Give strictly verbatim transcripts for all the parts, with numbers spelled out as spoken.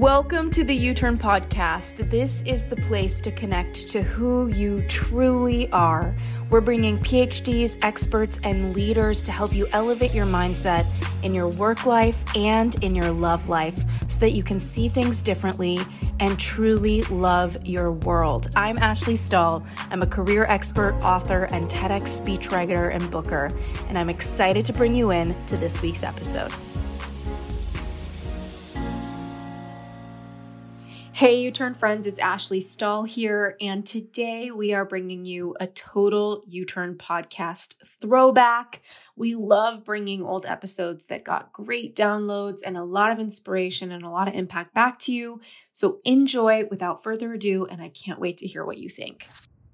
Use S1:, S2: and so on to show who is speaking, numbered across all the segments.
S1: Welcome to the U-Turn Podcast. This is the place to connect to who you truly are. We're bringing P H Ds, experts, and leaders to help you elevate your mindset in your work life and in your love life so that you can see things differently and truly love your world. I'm Ashley Stahl. I'm a career expert, author, and TEDx speechwriter and booker, and I'm excited to bring you in to this week's episode. Hey, U-Turn friends, it's Ashley Stahl here, and today we are bringing you a total U-Turn podcast throwback. We love bringing old episodes that got great downloads and a lot of inspiration and a lot of impact back to you. So enjoy without further ado, and I can't wait to hear what you think.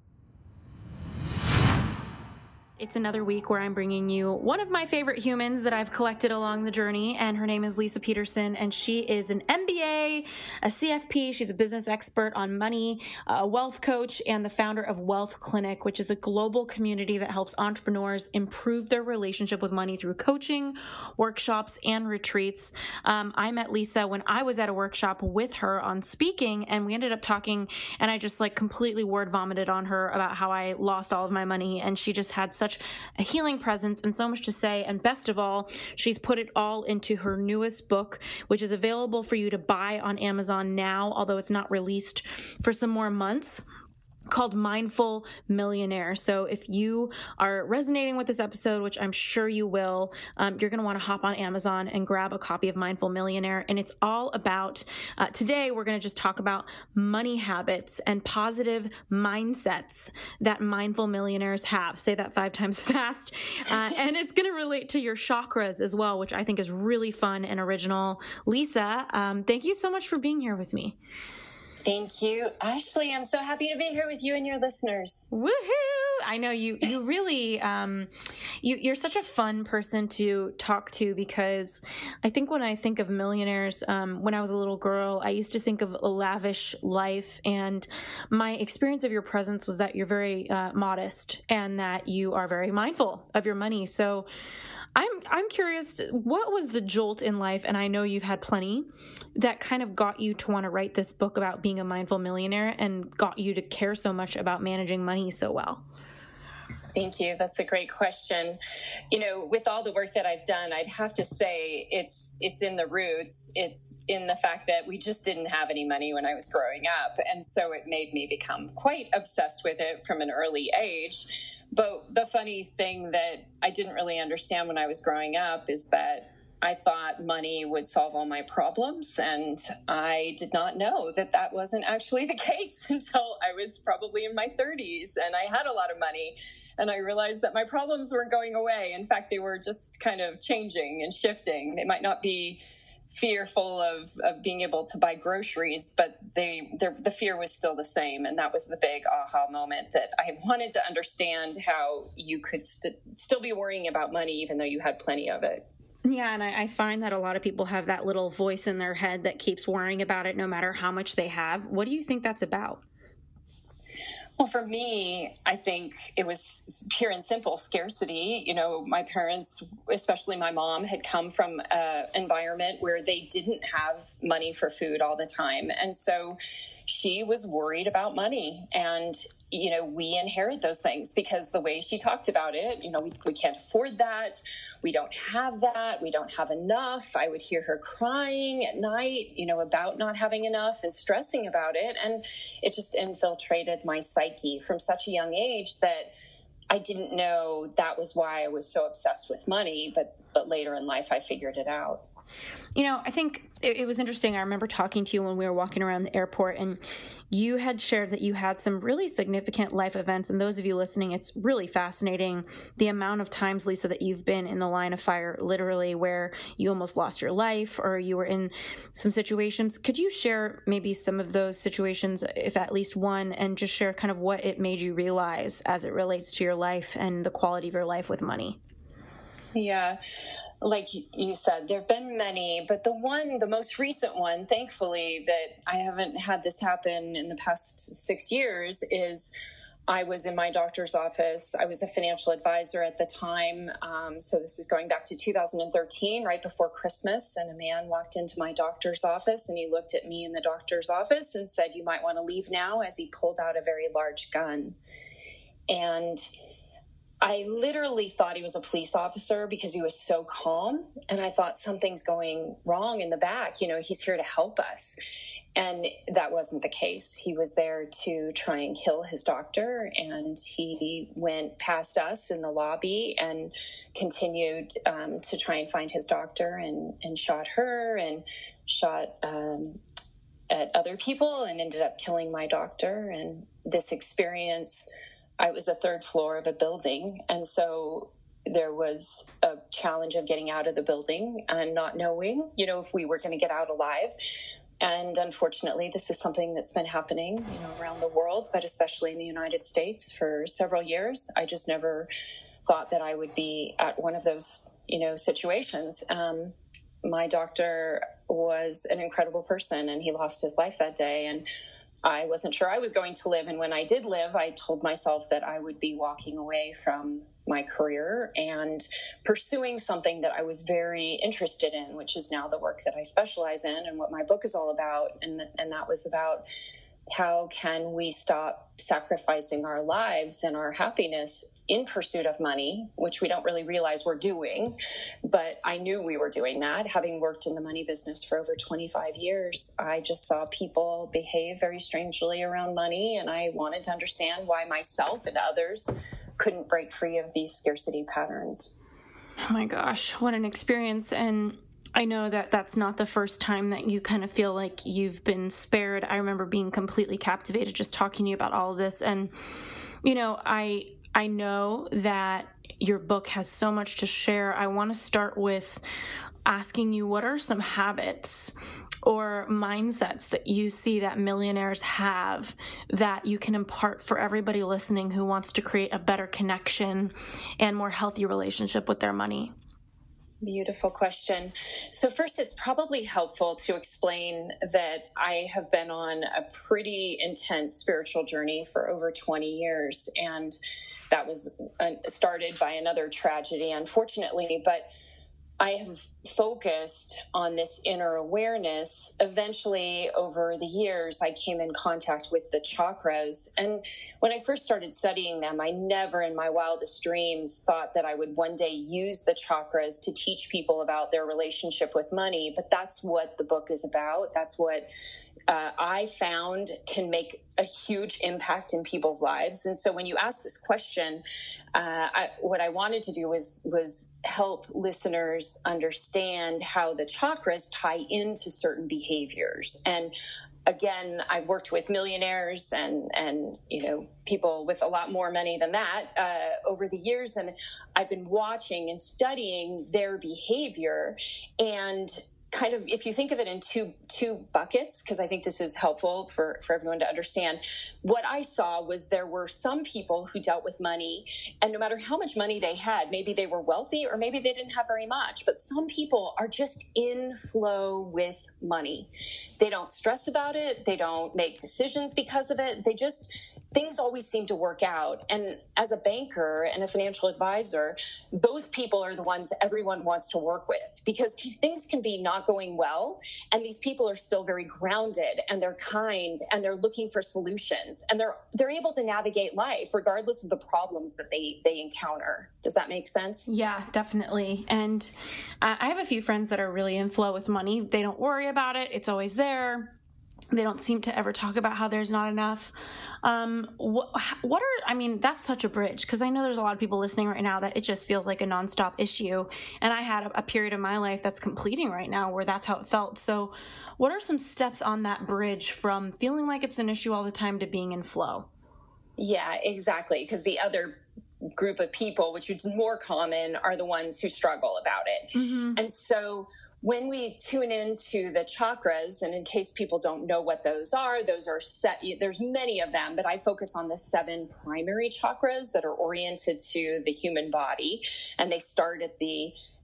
S1: It's another week where I'm bringing you one of my favorite humans that I've collected along the journey, and her name is Lisa Peterson, and she is an M B A, a C F P, she's a business expert on money, a wealth coach, and the founder of Wealth Clinic, which is a global community that helps entrepreneurs improve their relationship with money through coaching, workshops, and retreats. Um, I met Lisa when I was at a workshop with her on speaking, and we ended up talking, and I just like completely word vomited on her about how I lost all of my money, and she just had such a healing presence and so much to say. And best of all, she's put it all into her newest book, which is available for you to buy on Amazon now, although it's not released for some more months, called Mindful Millionaire. So if you are resonating with this episode, which I'm sure you will, um, you're going to want to hop on Amazon and grab a copy of Mindful Millionaire. And it's all about, uh, today we're going to just talk about money habits and positive mindsets that mindful millionaires have. Say that five times fast. Uh, and it's going to relate to your chakras as well, which I think is really fun and original. Lisa, um, thank you so much for being here with me.
S2: Thank you, Ashley. I'm so happy to be here with you and your listeners.
S1: Woohoo! I know you, you really, um, you, you're such a fun person to talk to, because I think when I think of millionaires, um, when I was a little girl, I used to think of a lavish life, and my experience of your presence was that you're very uh, modest and that you are very mindful of your money. So I'm I'm curious, what was the jolt in life, and I know you've had plenty, that kind of got you to want to write this book about being a mindful millionaire and got you to care so much about managing money so well?
S2: Thank you. That's a great question. You know, with all the work that I've done, I'd have to say it's it's in the roots. It's in the fact that we just didn't have any money when I was growing up. And so it made me become quite obsessed with it from an early age. But the funny thing that I didn't really understand when I was growing up is that I thought money would solve all my problems, and I did not know that that wasn't actually the case until I was probably in my thirties, and I had a lot of money, and I realized that my problems weren't going away. In fact, they were just kind of changing and shifting. They might not be fearful of, of being able to buy groceries, but they the fear was still the same, and that was the big aha moment that I wanted to understand how you could st- still be worrying about money even though you had plenty of it.
S1: Yeah, and I, I find that a lot of people have that little voice in their head that keeps worrying about it no matter how much they have. What do you think that's about?
S2: Well, for me, I think it was pure and simple scarcity. You know, my parents, especially my mom, had come from an environment where they didn't have money for food all the time. And so she was worried about money. And, you know, we inherit those things because the way she talked about it, you know, we, we can't afford that. We don't have that. We don't have enough. I would hear her crying at night, you know, about not having enough and stressing about it. And it just infiltrated my psyche from such a young age that I didn't know that was why I was so obsessed with money. But, but later in life, I figured it out.
S1: You know, I think it, it was interesting. I remember talking to you when we were walking around the airport, and you had shared that you had some really significant life events. And those of you listening, it's really fascinating the amount of times, Lisa, that you've been in the line of fire, literally, where you almost lost your life or you were in some situations. Could you share maybe some of those situations, if at least one, and just share kind of what it made you realize as it relates to your life and the quality of your life with money?
S2: Yeah. Like you said, there have been many, but the one, the most recent one, thankfully, that I haven't had this happen in the past six years is I was in my doctor's office. I was a financial advisor at the time. Um, so this is going back to two thousand thirteen, right before Christmas. And a man walked into my doctor's office and he looked at me in the doctor's office and said, "You might want to leave now," as he pulled out a very large gun. And I literally thought he was a police officer because he was so calm. And I thought something's going wrong in the back. You know, he's here to help us. And that wasn't the case. He was there to try and kill his doctor. And he went past us in the lobby and continued um, to try and find his doctor and, and shot her and shot um, at other people and ended up killing my doctor. And this experience, I was the third floor of a building. And so there was a challenge of getting out of the building and not knowing, you know, if we were going to get out alive. And unfortunately, this is something that's been happening, you know, around the world, but especially in the United States for several years. I just never thought that I would be at one of those, you know, situations. Um, my doctor was an incredible person, and he lost his life that day. And I wasn't sure I was going to live. And when I did live, I told myself that I would be walking away from my career and pursuing something that I was very interested in, which is now the work that I specialize in and what my book is all about. And, and that was about how can we stop sacrificing our lives and our happiness in pursuit of money, which we don't really realize we're doing. But I knew we were doing that. Having worked in the money business for over twenty-five years, I just saw people behave very strangely around money. And I wanted to understand why myself and others couldn't break free of these scarcity patterns.
S1: Oh my gosh, what an experience. And I know that that's not the first time that you kind of feel like you've been spared. I remember being completely captivated just talking to you about all of this. And, you know, I I know that your book has so much to share. I want to start with asking you, what are some habits or mindsets that you see that millionaires have that you can impart for everybody listening who wants to create a better connection and more healthy relationship with their money?
S2: Beautiful question. So first, it's probably helpful to explain that I have been on a pretty intense spiritual journey for over twenty years. And that was started by another tragedy, unfortunately. But I have focused on this inner awareness. Eventually, over the years, I came in contact with the chakras. And when I first started studying them, I never in my wildest dreams thought that I would one day use the chakras to teach people about their relationship with money. But that's what the book is about. That's what uh, I found can make a huge impact in people's lives. And so when you ask this question, uh, I, what I wanted to do was, was help listeners understand how the chakras tie into certain behaviors. And again, I've worked with millionaires and, and, you know, people with a lot more money than that uh, over the years. And I've been watching and studying their behavior. And kind of, if you think of it in two two buckets, because I think this is helpful for, for everyone to understand, what I saw was there were some people who dealt with money, and no matter how much money they had, maybe they were wealthy or maybe they didn't have very much, but some people are just in flow with money. They don't stress about it. They don't make decisions because of it. They just, things always seem to work out. And as a banker and a financial advisor, those people are the ones everyone wants to work with, because things can be not going well, and these people are still very grounded and they're kind and they're looking for solutions, and they're they're able to navigate life regardless of the problems that they they encounter. Does that make sense?
S1: Yeah, definitely. And uh, I have a few friends that are really in flow with money. They don't worry about it. It's always there. They don't seem to ever talk about how there's not enough. Um, what, what are, I mean, that's such a bridge, because I know there's a lot of people listening right now that it just feels like a nonstop issue. And I had a, a period of my life that's completing right now where that's how it felt. So what are some steps on that bridge from feeling like it's an issue all the time to being in flow?
S2: Yeah, exactly. Because the other group of people, which is more common, are the ones who struggle about it. Mm-hmm. And so when we tune into the chakras, and in case people don't know what those are, those are set, there's many of them, but I focus on the seven primary chakras that are oriented to the human body. And they start at the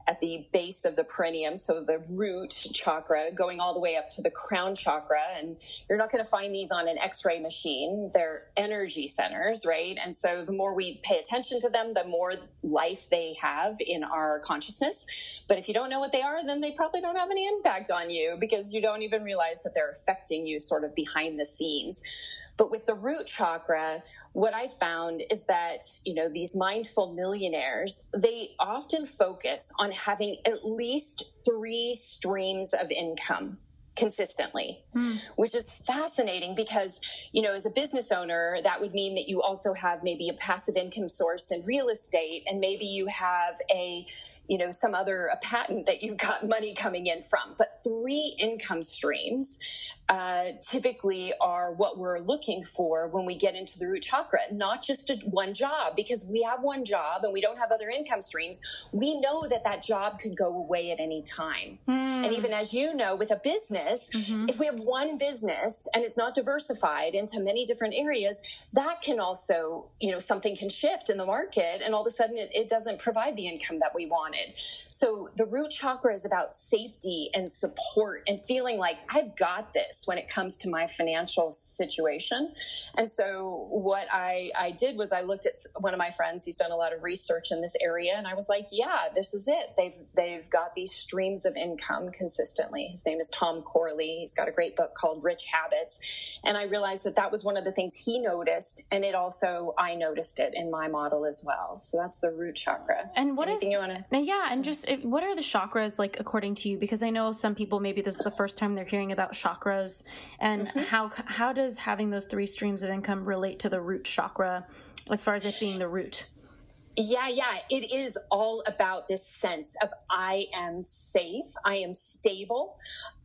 S2: at the base of the perineum, so the root chakra, going all the way up to the crown chakra. And you're not going to find these on an x-ray machine. They're energy centers, right? And so the more we pay attention to them, the more life they have in our consciousness. But if you don't know what they are, then they probably don't have any impact on you, because you don't even realize that they're affecting you sort of behind the scenes. But with the root chakra, what I found is that, you know, these mindful millionaires, they often focus on having at least three streams of income consistently, mm. which is fascinating because, you know, as a business owner, that would mean that you also have maybe a passive income source in real estate, and maybe you have a, you know, some other a patent that you've got money coming in from. But three income streams uh, typically are what we're looking for when we get into the root chakra, not just a, one job, because we have one job and we don't have other income streams. We know that that job could go away at any time. Mm. And even as you know, with a business, mm-hmm. if we have one business and it's not diversified into many different areas, that can also, you know, something can shift in the market and all of a sudden it, it doesn't provide the income that we wanted. So the root chakra is about safety and support and feeling like I've got this when it comes to my financial situation. And so what I, I did was I looked at one of my friends. He's done a lot of research in this area. And I was like, yeah, this is it. They've, they've got these streams of income consistently. His name is Tom Corley. He's got a great book called Rich Habits. And I realized that that was one of the things he noticed. And it also, I noticed it in my model as well. So that's the root chakra.
S1: And what
S2: Anything
S1: is,
S2: you want to...
S1: yeah. And just, what are the chakras like according to you? Because I know some people, maybe this is the first time they're hearing about chakras, and mm-hmm. how, how does having those three streams of income relate to the root chakra as far as it being the root?
S2: Yeah, yeah. It is all about this sense of I am safe, I am stable,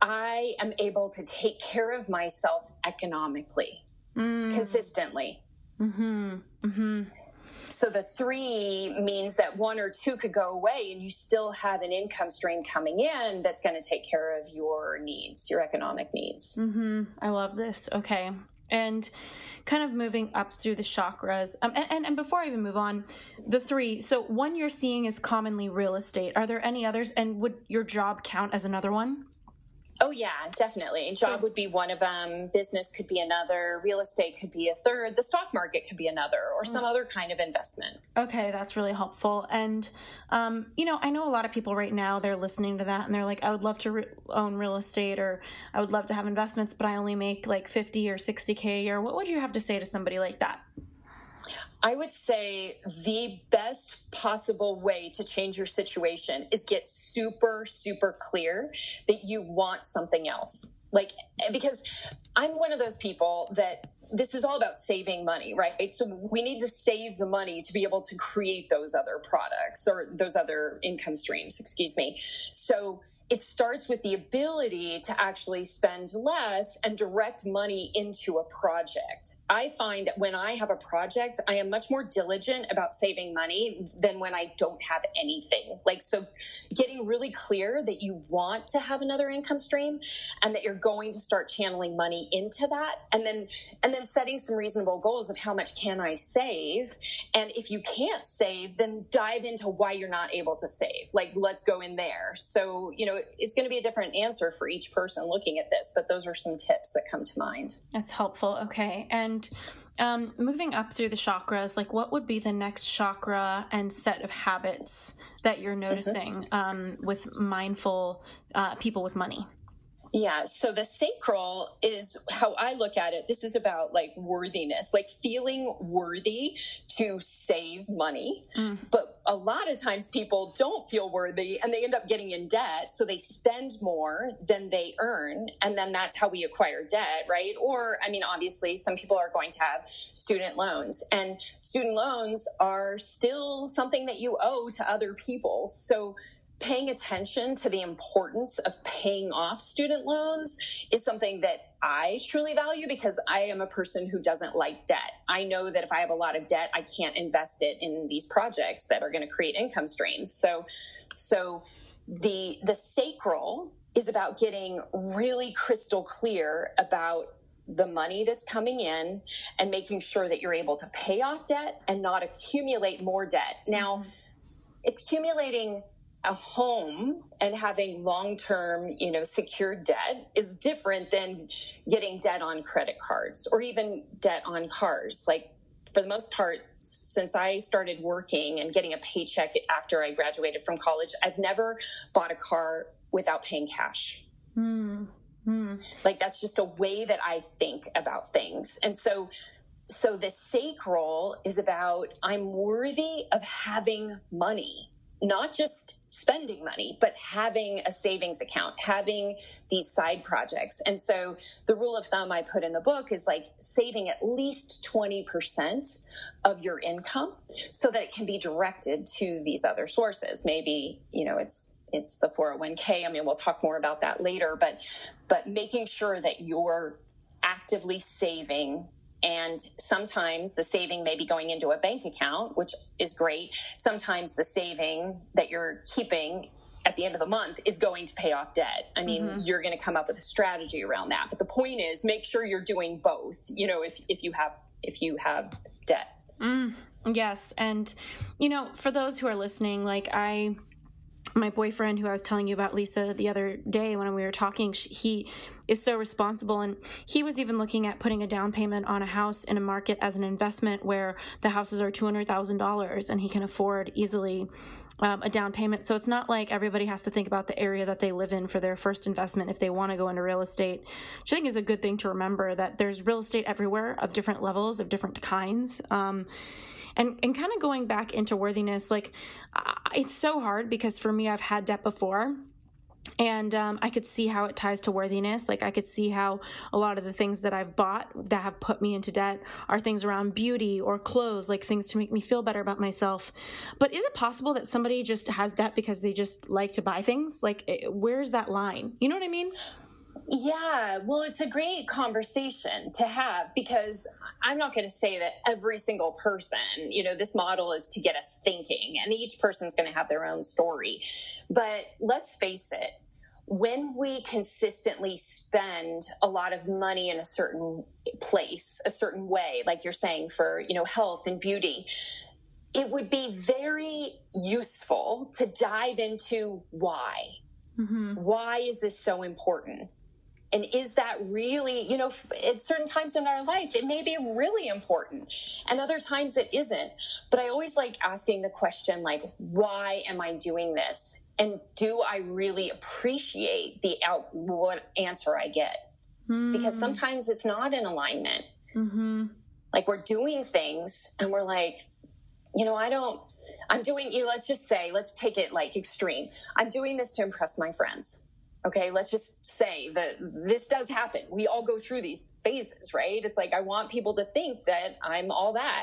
S2: I am able to take care of myself economically, mm. consistently. Mm-hmm. Mm-hmm. So the three means that one or two could go away and you still have an income stream coming in that's going to take care of your needs, your economic needs.
S1: Mm-hmm. I love this. Okay. And kind of moving up through the chakras. Um, and, and, and before I even move on, the three, so one you're seeing is commonly real estate. Are there any others? And would your job count as another one?
S2: Oh, yeah, definitely. Job would be one of them. Business could be another. Real estate could be a third. The stock market could be another, or some other kind of investment.
S1: Okay, that's really helpful. And, um, you know, I know a lot of people right now, they're listening to that and they're like, I would love to re- own real estate, or I would love to have investments, but I only make like fifty or sixty K a year. What would you have to say to somebody like that?
S2: I would say the best possible way to change your situation is get super, super clear that you want something else. Like, because I'm one of those people that this is all about saving money, right? So we need to save the money to be able to create those other products or those other income streams, excuse me. So it starts with the ability to actually spend less and direct money into a project. I find that when I have a project, I am much more diligent about saving money than when I don't have anything. Like, so getting really clear that you want to have another income stream and that you're going to start channeling money into that. And then, and then setting some reasonable goals of how much can I save? And if you can't save, then dive into why you're not able to save. Like, let's go in there. So, you know, it's going to be a different answer for each person looking at this, but those are some tips that come to mind.
S1: That's helpful. Okay. And um, moving up through the chakras, like what would be the next chakra and set of habits that you're noticing mm-hmm. um, with mindful uh, people with money?
S2: Yeah. So the sacral is how I look at it. This is about like worthiness, like feeling worthy to save money. Mm. But a lot of times people don't feel worthy and they end up getting in debt. So they spend more than they earn. And then that's how we acquire debt, right? Or, I mean, obviously some people are going to have student loans, and student loans are still something that you owe to other people. So paying attention to the importance of paying off student loans is something that I truly value, because I am a person who doesn't like debt. I know that if I have a lot of debt, I can't invest it in these projects that are going to create income streams. So, so the, the sacral is about getting really crystal clear about the money that's coming in and making sure that you're able to pay off debt and not accumulate more debt. Now, mm-hmm. accumulating a home and having long-term, you know, secured debt is different than getting debt on credit cards or even debt on cars. Like, for the most part, since I started working and getting a paycheck after I graduated from college, I've never bought a car without paying cash.
S1: Mm. Mm.
S2: Like, that's just a way that I think about things. And so, so the sacral is about, I'm worthy of having money. Not just spending money, but having a savings account, having these side projects. And so the rule of thumb I put in the book is like saving at least twenty percent of your income so that it can be directed to these other sources. Maybe, you know, it's, it's the four oh one k. I mean, we'll talk more about that later, but, but making sure that you're actively saving. And sometimes the saving may be going into a bank account, which is great. Sometimes the saving that you're keeping at the end of the month is going to pay off debt. I mean, mm-hmm. you're going to come up with a strategy around that. But the point is, make sure you're doing both, you know, if, if you have, if you have debt.
S1: Mm, yes. And, you know, for those who are listening, like I, my boyfriend who I was telling you about, Lisa, the other day when we were talking, he is so responsible. And he was even looking at putting a down payment on a house in a market as an investment where the houses are two hundred thousand dollars and he can afford easily um, a down payment. So it's not like everybody has to think about the area that they live in for their first investment if they want to go into real estate, which I think is a good thing to remember, that there's real estate everywhere of different levels, of different kinds. Um, And and kind of going back into worthiness, like uh, it's so hard because for me, I've had debt before, and um, I could see how it ties to worthiness. Like I could see how a lot of the things that I've bought that have put me into debt are things around beauty or clothes, like things to make me feel better about myself. But is it possible that somebody just has debt because they just like to buy things? Like, where's that line? You know what I mean?
S2: Yeah, well, it's a great conversation to have because I'm not going to say that every single person, you know, this model is to get us thinking, and each person's going to have their own story. But let's face it, when we consistently spend a lot of money in a certain place, a certain way, like you're saying for, you know, health and beauty, it would be very useful to dive into why. Mm-hmm. Why is this so important? And is that really, you know, at certain times in our life, it may be really important, and other times it isn't. But I always like asking the question, like, why am I doing this? And do I really appreciate the out what answer I get? Mm. Because sometimes it's not in alignment. Mm-hmm. Like we're doing things and we're like, you know, I don't, I'm doing, you know, let's just say, let's take it like extreme. I'm doing this to impress my friends. Okay, let's just say that this does happen. We all go through these phases, right? It's like, I want people to think that I'm all that.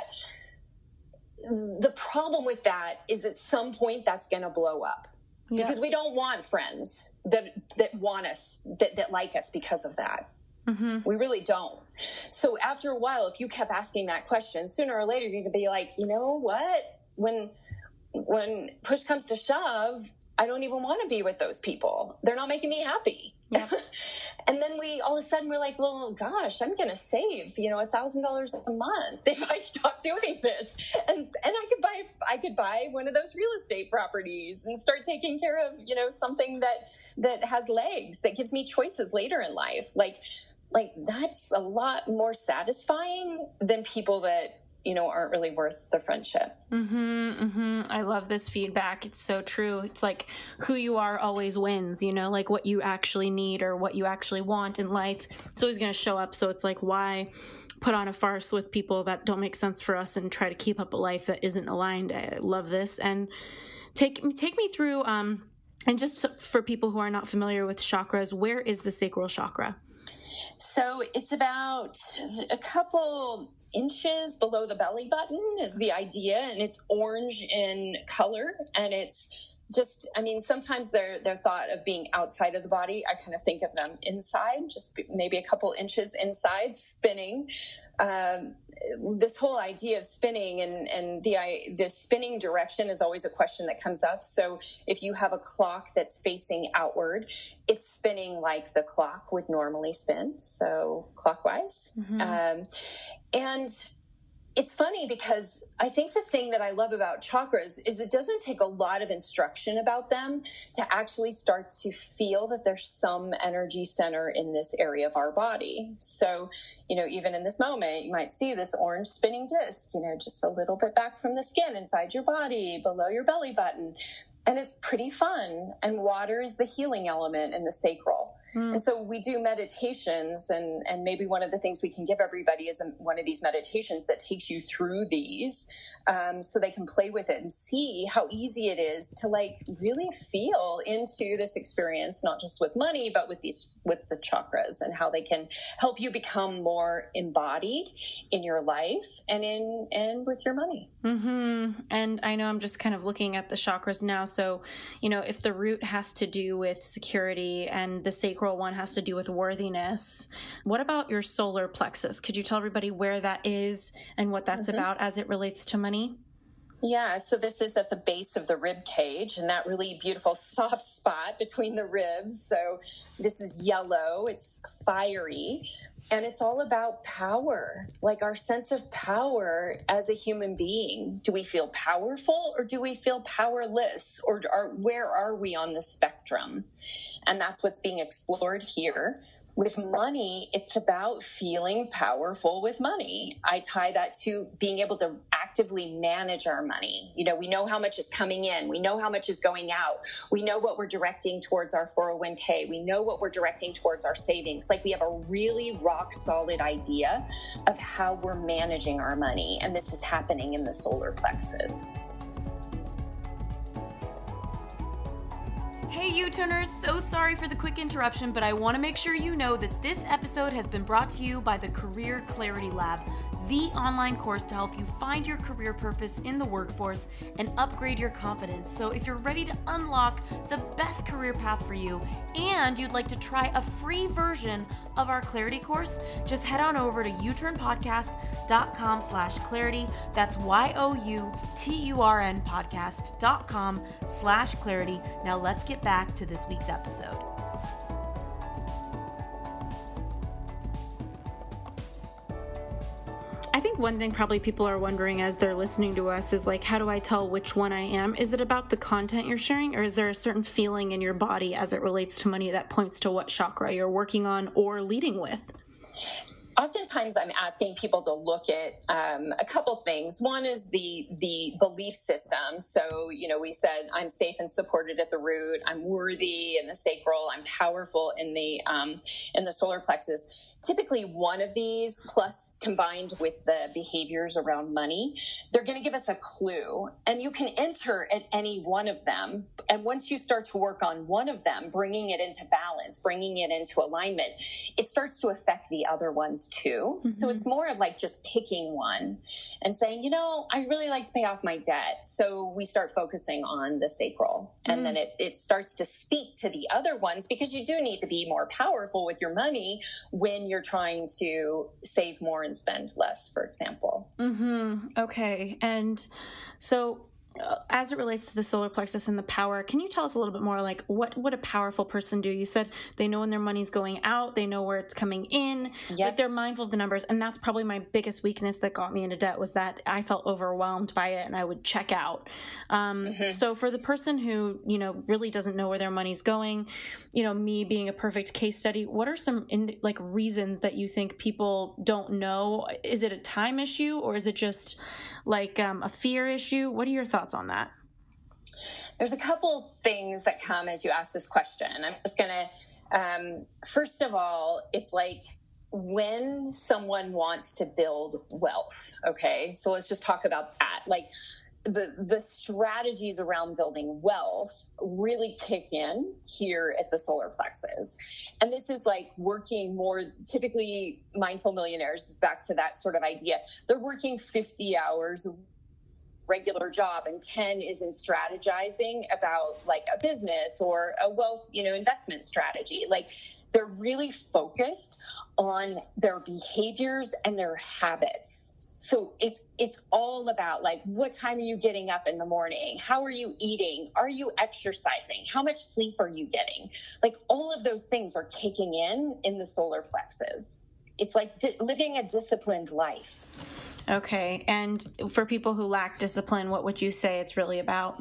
S2: The problem with that is at some point that's going to blow up. Yeah. Because we don't want friends that that want us, that, that like us because of that. Mm-hmm. We really don't. So after a while, if you kept asking that question, sooner or later, you're going to be like, you know what? When when push comes to shove, I don't even want to be with those people. They're not making me happy. Yeah. And then we, all of a sudden, we're like, well, gosh, I'm going to save, you know, a thousand dollars a month if I stop doing this. And and I could buy, I could buy one of those real estate properties and start taking care of, you know, something that, that has legs, that gives me choices later in life. Like, like that's a lot more satisfying than people that, you know, aren't really worth the friendship.
S1: Mm-hmm, mm-hmm. I love this feedback. It's so true. It's like who you are always wins, you know, like what you actually need or what you actually want in life. It's always going to show up. So it's like, why put on a farce with people that don't make sense for us and try to keep up a life that isn't aligned? I love this. And take, take me through, um, and just for people who are not familiar with chakras, where is the sacral chakra?
S2: So it's about a couple inches below the belly button is the idea, and it's orange in color, and it's just, I mean, sometimes they're they're thought of being outside of the body. I kind of think of them inside, just maybe a couple inches inside, spinning. Um, this whole idea of spinning and, and the, the spinning direction is always a question that comes up. So if you have a clock that's facing outward, it's spinning like the clock would normally spin, so clockwise. Mm-hmm. Um, and It's funny because I think the thing that I love about chakras is it doesn't take a lot of instruction about them to actually start to feel that there's some energy center in this area of our body. So, you know, even in this moment, you might see this orange spinning disc, you know, just a little bit back from the skin inside your body, below your belly button. And it's pretty fun. And water is the healing element in the sacral. Mm. And so we do meditations, and, and maybe one of the things we can give everybody is one of these meditations that takes you through these um, so they can play with it and see how easy it is to like really feel into this experience, not just with money, but with these, with the chakras, and how they can help you become more embodied in your life and in, and with your money.
S1: Mm-hmm. And I know I'm just kind of looking at the chakras now. So, you know, if the root has to do with security and the sacral one has to do with worthiness, what about your solar plexus? Could you tell everybody where that is and what that's mm-hmm. about as it relates to money?
S2: Yeah, so this is at the base of the rib cage, and that really beautiful soft spot between the ribs. So this is yellow, it's fiery. And it's all about power, like our sense of power as a human being. Do we feel powerful or do we feel powerless? Or are, where are we on the spectrum? And that's what's being explored here. With money, it's about feeling powerful with money. I tie that to being able to actively manage our money. You know, we know how much is coming in. We know how much is going out. We know what we're directing towards our four oh one k. We know what we're directing towards our savings. Like we have a really rock solid idea of how we're managing our money. And this is happening in the solar plexus.
S3: Hey U-Turners, so sorry for the quick interruption, but I want to make sure you know that this episode has been brought to you by the Career Clarity Lab, the online course to help you find your career purpose in the workforce and upgrade your confidence. So if you're ready to unlock the best career path for you and you'd like to try a free version of our Clarity course, just head on over to youturnpodcast.com slash clarity. That's Y-O-U-T-U-R-N podcast.com slash clarity. Now let's get back to this week's episode.
S1: I think one thing probably people are wondering as they're listening to us is like, how do I tell which one I am? Is it about the content you're sharing, or is there a certain feeling in your body as it relates to money that points to what chakra you're working on or leading with?
S2: Oftentimes I'm asking people to look at um, a couple things. One is the the belief system. So, you know, we said I'm safe and supported at the root. I'm worthy in the sacral. I'm powerful in the um, in the solar plexus. Typically one of these plus combined with the behaviors around money, they're going to give us a clue. And you can enter at any one of them. And once you start to work on one of them, bringing it into balance, bringing it into alignment, it starts to affect the other ones too. Mm-hmm. So it's more of like just picking one and saying, you know, I really like to pay off my debt. So we start focusing on the sacral, and mm-hmm. then it, it starts to speak to the other ones, because you do need to be more powerful with your money when you're trying to save more and spend less, for example.
S1: Mm-hmm. Okay. And so Uh, as it relates to the solar plexus and the power, can you tell us a little bit more, like what would a powerful person do? You said they know when their money's going out, they know where it's coming in, yep. like they're mindful of the numbers. And that's probably my biggest weakness that got me into debt, was that I felt overwhelmed by it and I would check out. Um, mm-hmm. So for the person who, you know, really doesn't know where their money's going, you know, me being a perfect case study, what are some in, like reasons that you think people don't know? Is it a time issue, or is it just like um, a fear issue? What are your thoughts on that?
S2: There's a couple things that come as you ask this question. I'm just going to, um, first of all, it's like when someone wants to build wealth. Okay. So let's just talk about that. Like the, the strategies around building wealth really kick in here at the solar plexus. And this is like working more, typically mindful millionaires, back to that sort of idea. They're working fifty hours regular job, and ten is in strategizing about like a business or a wealth, you know, investment strategy. Like they're really focused on their behaviors and their habits. So it's it's all about like, what time are you getting up in the morning? How are you eating? Are you exercising? How much sleep are you getting? Like all of those things are kicking in in the solar plexus. It's like di- living a disciplined life.
S1: Okay. And for people who lack discipline, what would you say it's really about?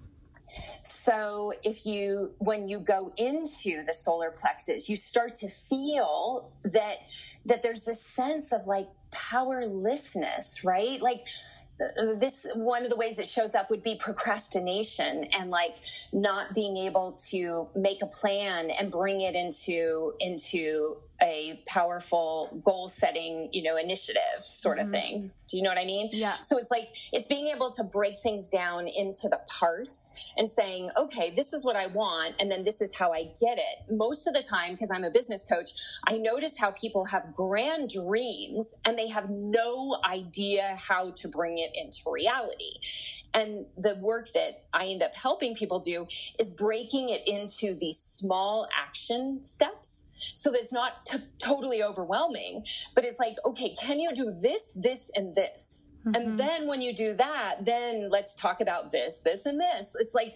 S2: So if you, when you go into the solar plexus, you start to feel that, that there's this sense of like powerlessness, right? Like this, one of the ways it shows up would be procrastination and like not being able to make a plan and bring it into, into a powerful goal setting, you know, initiative sort of mm-hmm. thing. Do you know what I mean?
S1: Yeah.
S2: So it's like, it's being able to break things down into the parts and saying, okay, this is what I want. And then this is how I get it. Most of the time, because I'm a business coach, I notice how people have grand dreams and they have no idea how to bring it into reality. And the work that I end up helping people do is breaking it into these small action steps so that it's not t- totally overwhelming, but it's like, okay, can you do this, this, and this? Mm-hmm. And then when you do that, then let's talk about this, this, and this. It's like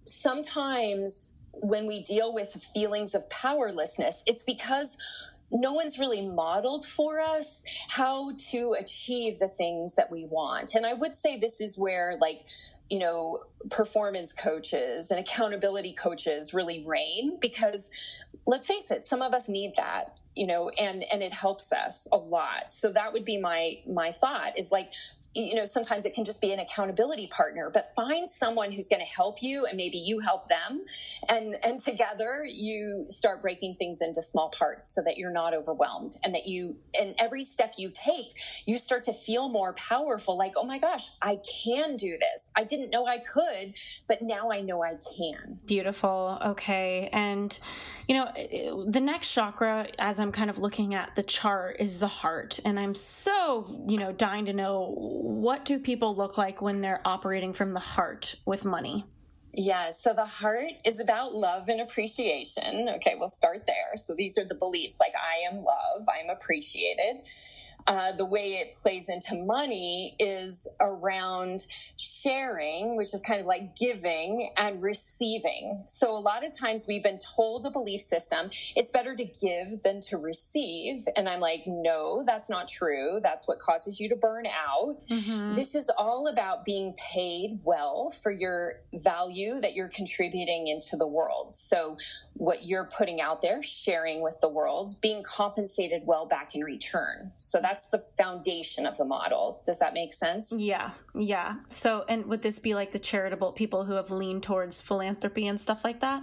S2: sometimes when we deal with feelings of powerlessness, it's because no one's really modeled for us how to achieve the things that we want. And I would say this is where, like, you know, performance coaches and accountability coaches really reign, because let's face it, some of us need that, you know, and, and it helps us a lot. So that would be my, my thought is like, you know, sometimes it can just be an accountability partner, but find someone who's going to help you and maybe you help them. And, and together you start breaking things into small parts so that you're not overwhelmed, and that you, in every step you take, you start to feel more powerful. Like, oh my gosh, I can do this. I didn't know I could, but now I know I can.
S1: Beautiful. Okay. And you know, the next chakra, as I'm kind of looking at the chart, is the heart. And I'm so, you know, dying to know, what do people look like when they're operating from the heart with money?
S2: Yeah, so the heart is about love and appreciation. Okay, we'll start there. So these are the beliefs, like I am love, I am appreciated. Uh, the way it plays into money is around sharing, which is kind of like giving and receiving. So a lot of times we've been told a belief system, it's better to give than to receive. And I'm like, no, that's not true. That's what causes you to burn out. Mm-hmm. This is all about being paid well for your value that you're contributing into the world. So what you're putting out there, sharing with the world, being compensated well back in return. So that's the foundation of the model. Does that make sense?
S1: Yeah. Yeah. So, and would this be like the charitable people who have leaned towards philanthropy and stuff like that?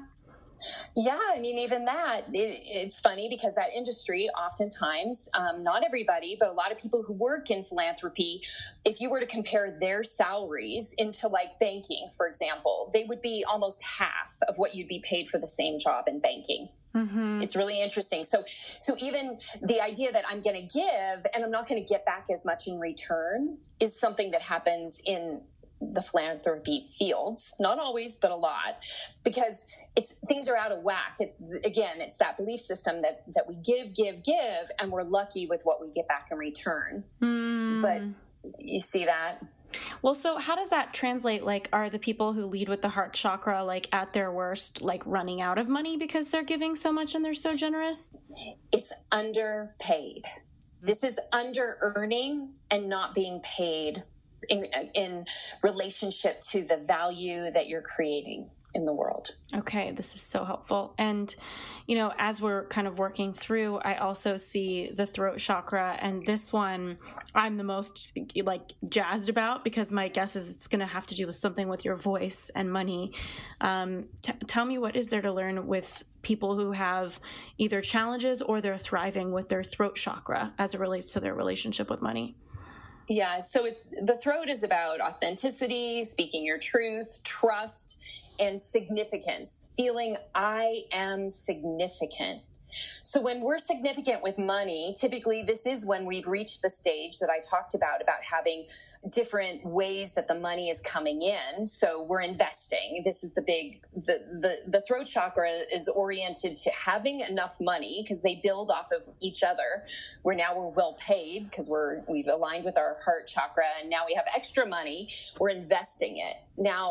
S2: Yeah, I mean, even that, it, it's funny because that industry, oftentimes, um, not everybody, but a lot of people who work in philanthropy, if you were to compare their salaries into like banking, for example, they would be almost half of what you'd be paid for the same job in banking. Mm-hmm. It's really interesting. So, so even the idea that I'm going to give and I'm not going to get back as much in return is something that happens in the philanthropy fields, not always, but a lot, because it's things are out of whack. It's again, it's that belief system that, that we give, give, give, and we're lucky with what we get back in return. Mm. But you see that?
S1: Well, so how does that translate? Like, are the people who lead with the heart chakra, like at their worst, like running out of money because they're giving so much and they're so generous?
S2: It's underpaid. This is under earning and not being paid In, in relationship to the value that you're creating in the world.
S1: Okay, this is so helpful. And, you know, as we're kind of working through, I also see the throat chakra, and this one I'm the most like jazzed about because my guess is it's going to have to do with something with your voice and money. Um, t- tell me, what is there to learn with people who have either challenges or they're thriving with their throat chakra as it relates to their relationship with money?
S2: Yeah, so it's, the throat is about authenticity, speaking your truth, trust, and significance, feeling I am significant. So when we're significant with money, typically this is when we've reached the stage that I talked about, about having different ways that the money is coming in. So we're investing. This is the big, the, the, the throat chakra is oriented to having enough money because they build off of each other. Where now we're well paid because we're, we've aligned with our heart chakra, and now we have extra money. We're investing it. Now,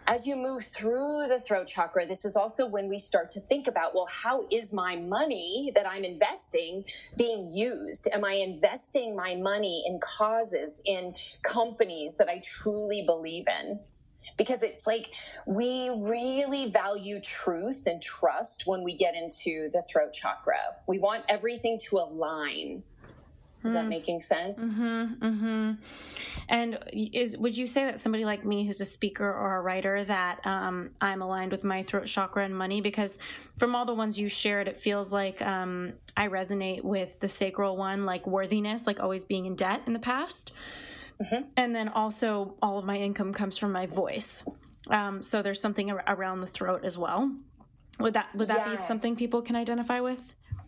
S2: as you move through the throat chakra, this is also when we start to think about, well, how is my money that I'm investing being used? Am I investing my money in causes, in companies that I truly believe in? Because it's like we really value truth and trust when we get into the throat chakra. We want everything to align. Is that making sense?
S1: Mm-hmm, mm-hmm. And is would you say that somebody like me who's a speaker or a writer that um, I'm aligned with my throat chakra and money? Because from all the ones you shared, it feels like um, I resonate with the sacral one, like worthiness, like always being in debt in the past. Mm-hmm. And then also all of my income comes from my voice. Um, so there's something ar- around the throat as well. Would that would that yeah. be something people can identify with?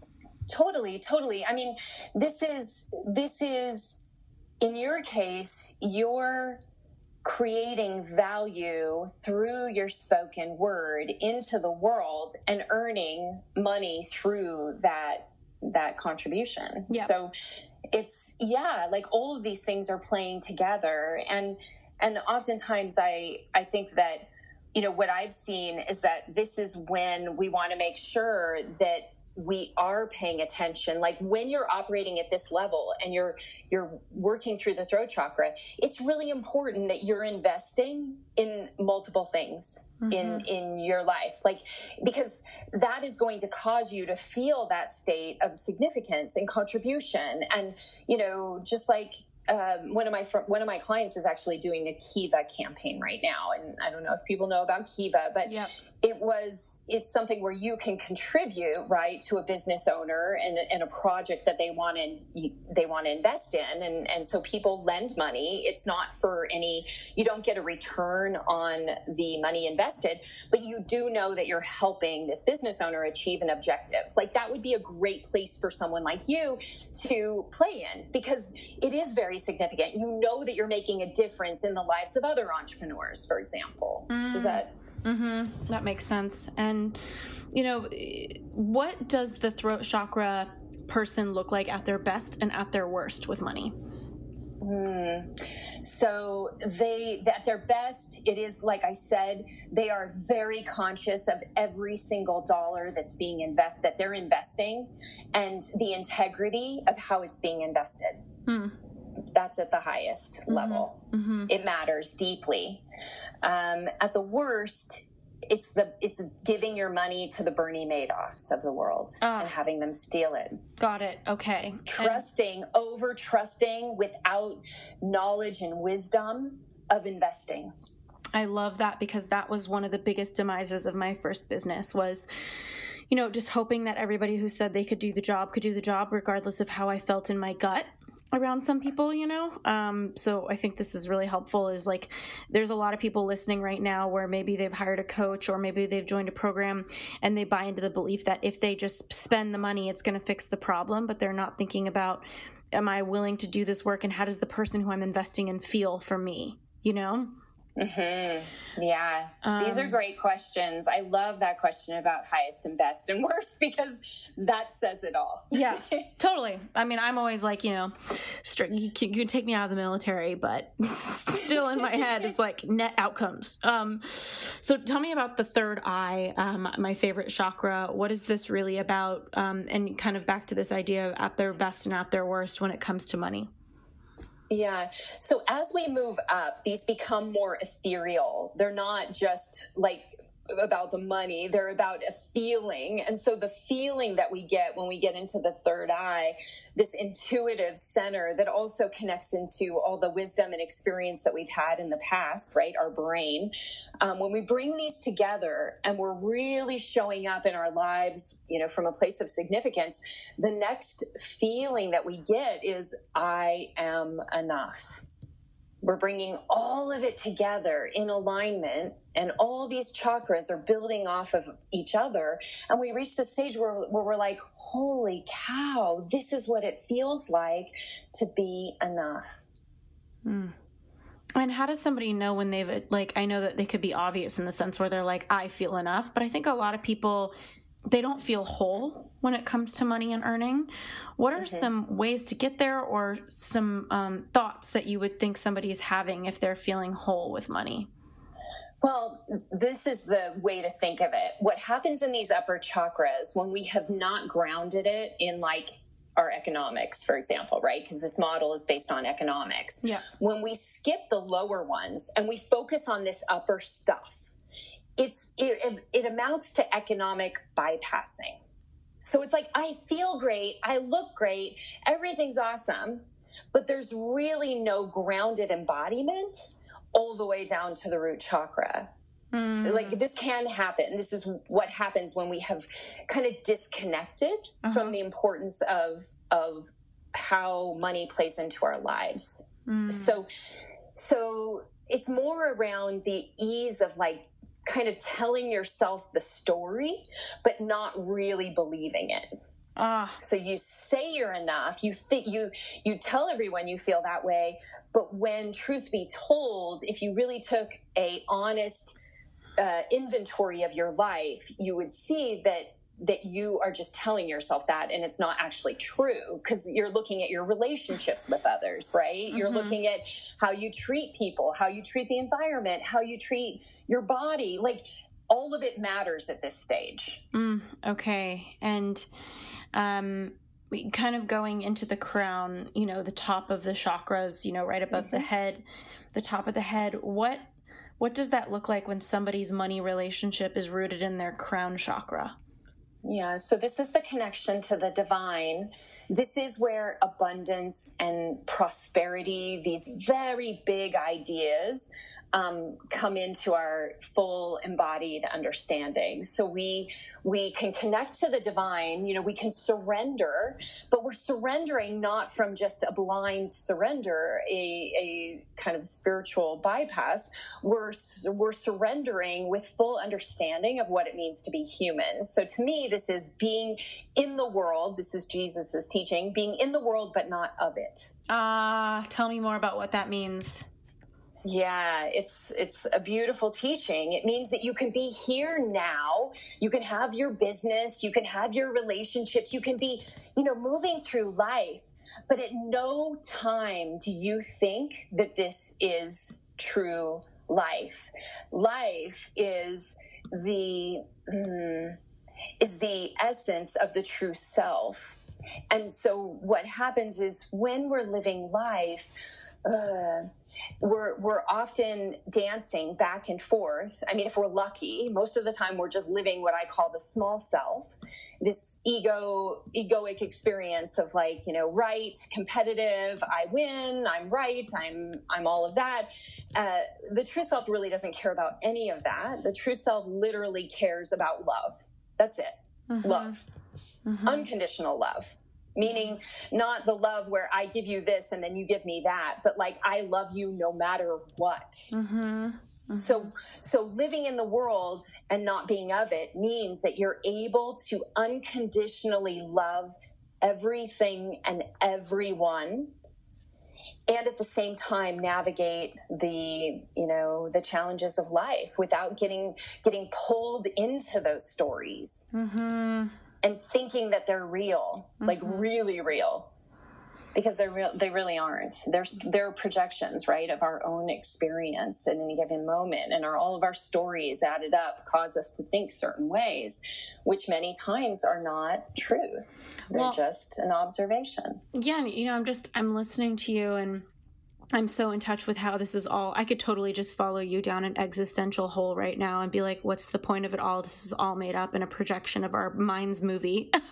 S2: Totally, totally. I mean, this is, this is, in your case, you're creating value through your spoken word into the world and earning money through that, that contribution. Yep. So it's, yeah, like all of these things are playing together. And, and oftentimes I, I think that, you know, what I've seen is that this is when we want to make sure that we are paying attention. Like when you're operating at this level and you're you're working through the throat chakra, it's really important that you're investing in multiple things mm-hmm. in in your life. Like, because that is going to cause you to feel that state of significance and contribution. And, you know, just like Um, one of my fr- one of my clients is actually doing a Kiva campaign right now, and I don't know if people know about Kiva, but yep. it was it's something where you can contribute right to a business owner and, and a project that they want to they want to invest in, and and so people lend money. It's not for any you don't get a return on the money invested, but you do know that you're helping this business owner achieve an objective. Like that would be a great place for someone like you to play in, because it is very significant. You know that you're making a difference in the lives of other entrepreneurs, for example. Mm. Does that?
S1: Mm-hmm. That makes sense. And, you know, what does the throat chakra person look like at their best and at their worst with money?
S2: Mm. So they, at their best, it is, like I said, they are very conscious of every single dollar that's being invested, that they're investing, and the integrity of how it's being invested. Mm. That's at the highest mm-hmm. level. Mm-hmm. It matters deeply. Um, at the worst, it's the it's giving your money to the Bernie Madoffs of the world uh, and having them steal it.
S1: Got it. Okay.
S2: Trusting, and- over trusting without knowledge and wisdom of investing.
S1: I love that, because that was one of the biggest demises of my first business was, you know, just hoping that everybody who said they could do the job could do the job, regardless of how I felt in my gut around some people, you know? Um, so I think this is really helpful, is like, there's a lot of people listening right now where maybe they've hired a coach or maybe they've joined a program and they buy into the belief that if they just spend the money, it's going to fix the problem, but they're not thinking about, am I willing to do this work, and how does the person who I'm investing in feel for me, you know?
S2: Mm-hmm. Yeah. Um, These are great questions. I love that question about highest and best and worst, because that says it all.
S1: Yeah, totally. I mean, I'm always like, you know, strict, you, can, you can take me out of the military, but still in my head it's like net outcomes. Um, so tell me about the third eye, um, my favorite chakra. What is this really about? Um, and kind of back to this idea of at their best and at their worst when it comes to money.
S2: Yeah. So as we move up, these become more ethereal. They're not just like about the money. They're about a feeling. And so the feeling that we get when we get into the third eye, this intuitive center that also connects into all the wisdom and experience that we've had in the past, right? Our brain. Um, when we bring these together and we're really showing up in our lives, you know, from a place of significance, the next feeling that we get is, I am enough. We're bringing all of it together in alignment, and all these chakras are building off of each other. And we reached a stage where, where we're like, holy cow, this is what it feels like to be enough.
S1: Mm. And how does somebody know when they've, like, I know that they could be obvious in the sense where they're like, I feel enough, but I think a lot of people, they don't feel whole when it comes to money and earning. What are mm-hmm. some ways to get there, or some um, thoughts that you would think somebody is having if they're feeling whole with money?
S2: Well, this is the way to think of it. What happens in these upper chakras when we have not grounded it in like our economics, for example, right? Because this model is based on economics.
S1: Yeah.
S2: When we skip the lower ones and we focus on this upper stuff, it's it, it, it amounts to economic bypassing. So it's like, I feel great, I look great, everything's awesome, but there's really no grounded embodiment all the way down to the root chakra. Mm. Like this can happen. This is what happens when we have kind of disconnected uh-huh. from the importance of, of how money plays into our lives. Mm. So, so it's more around the ease of like kind of telling yourself the story, but not really believing it. Ah. So you say you're enough, you think you, you tell everyone you feel that way. But when truth be told, if you really took a honest uh, inventory of your life, you would see that that you are just telling yourself that, and it's not actually true, because you're looking at your relationships with others, right? Mm-hmm. You're looking at how you treat people, how you treat the environment, how you treat your body. Like all of it matters at this stage.
S1: Mm, okay. And um, we kind of going into the crown, you know, the top of the chakras, you know, right above mm-hmm. the head, the top of the head. What, what does that look like when somebody's money relationship is rooted in their crown chakra?
S2: Yeah, so this is the connection to the divine. This is where abundance and prosperity, these very big ideas, um, come into our full embodied understanding. So we we can connect to the divine, you know, we can surrender, but we're surrendering not from just a blind surrender, a, a kind of spiritual bypass. We're, we're surrendering with full understanding of what it means to be human. So to me, this is being in the world. This is Jesus's teaching, being in the world, but not of it.
S1: Ah, uh, tell me more about what that means.
S2: Yeah, it's it's a beautiful teaching. It means that you can be here now. You can have your business. You can have your relationships. You can be, you know, moving through life. But at no time do you think that this is true life. Life is the... Mm, is the essence of the true self. And so what happens is when we're living life, uh, we're we're often dancing back and forth. I mean, if we're lucky, most of the time we're just living what I call the small self, this ego, egoic experience of like, you know, right, competitive, I win, I'm right, I'm I'm all of that. Uh, the true self really doesn't care about any of that. The true self literally cares about love. That's it. Mm-hmm. Love. Mm-hmm. Unconditional love. Meaning not the love where I give you this and then you give me that, but like I love you no matter what. Mm-hmm. Mm-hmm. So, so living in the world and not being of it means that you're able to unconditionally love everything and everyone, and at the same time navigate the, you know, the challenges of life without getting getting pulled into those stories. Mm-hmm. And thinking that they're real, mm-hmm. like really real, because they're real. They really aren't. They're they're projections, right, of our own experience in any given moment, and our all of our stories added up cause us to think certain ways, which many times are not truth. They're well, just an observation.
S1: Yeah, you know, I'm just I'm listening to you and I'm so in touch with how this is all, I could totally just follow you down an existential hole right now and be like, what's the point of it all? This is all made up in a projection of our mind's movie. And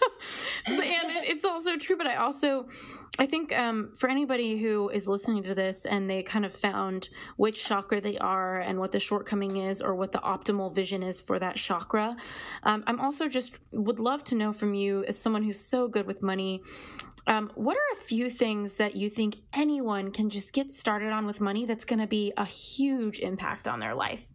S1: it's also true, but I also, I think um, for anybody who is listening to this and they kind of found which chakra they are and what the shortcoming is or what the optimal vision is for that chakra, um, I'm also just would love to know from you as someone who's so good with money, Um, what are a few things that you think anyone can just get started on with money that's going to be a huge impact on their life?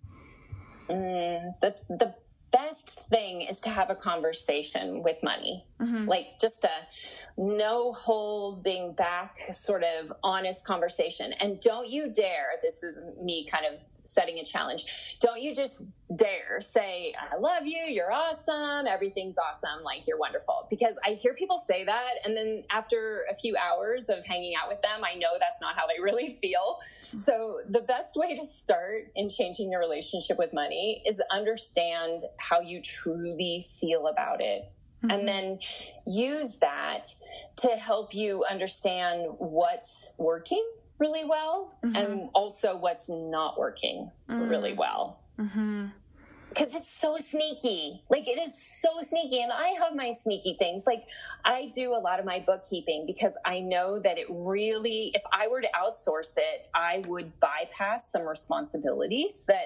S2: Mm, the, the best thing is to have a conversation with money, mm-hmm. like just a no holding back sort of honest conversation. And don't you dare, this is me kind of setting a challenge. Don't you just dare say, I love you, you're awesome, everything's awesome, like you're wonderful. Because I hear people say that, and then after a few hours of hanging out with them, I know that's not how they really feel. So the best way to start in changing your relationship with money is understand how you truly feel about it. Mm-hmm. And then use that to help you understand what's working really well, mm-hmm. and also what's not working mm-hmm. really well. Mm-hmm. Because it's so sneaky. Like, it is so sneaky. And I have my sneaky things. Like, I do a lot of my bookkeeping because I know that it really, if I were to outsource it, I would bypass some responsibilities that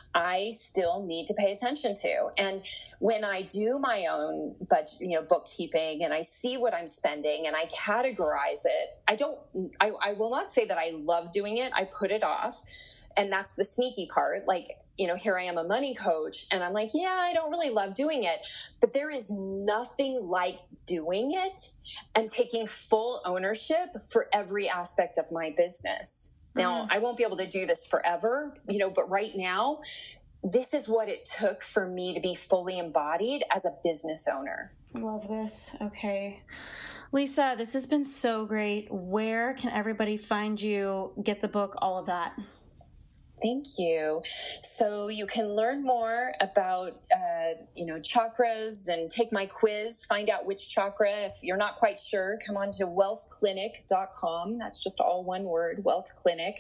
S2: I still need to pay attention to. And when I do my own budget, you know, bookkeeping, and I see what I'm spending and I categorize it, I don't, I, I will not say that I love doing it. I put it off. And that's the sneaky part. Like, you know, here I am, a money coach, and I'm like, yeah, I don't really love doing it, but there is nothing like doing it and taking full ownership for every aspect of my business. Mm-hmm. Now, I won't be able to do this forever, you know, but right now, this is what it took for me to be fully embodied as a business owner.
S1: Love this. Okay. Lisa, this has been so great. Where can everybody find you, get the book, all of that?
S2: Thank you. So you can learn more about, uh, you know, chakras and take my quiz, find out which chakra. If you're not quite sure, come on to wealth clinic dot com. That's just all one word, Wealth Clinic.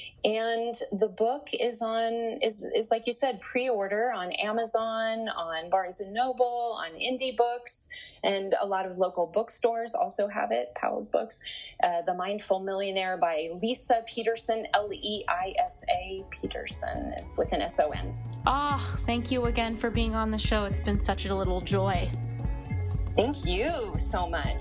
S2: And the book is on, is, is like you said, pre-order on Amazon, on Barnes and Noble, on Indie Books, and a lot of local bookstores also have it, Powell's Books. Uh, The Mindful Millionaire by Lisa Peterson, L E I S A Peterson, is with an S O N.
S1: Oh, thank you again for being on the show. It's been such a little joy.
S2: Thank you so much.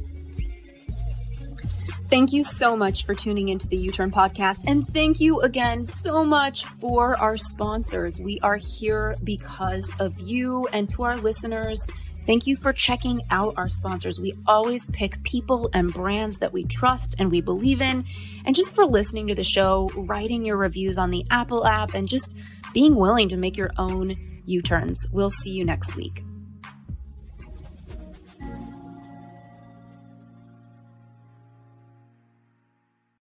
S3: Thank you so much for tuning into the U-Turn podcast. And thank you again so much for our sponsors. We are here because of you. And to our listeners, thank you for checking out our sponsors. We always pick people and brands that we trust and we believe in. And just for listening to the show, writing your reviews on the Apple app, and just being willing to make your own U-turns. We'll see you next week.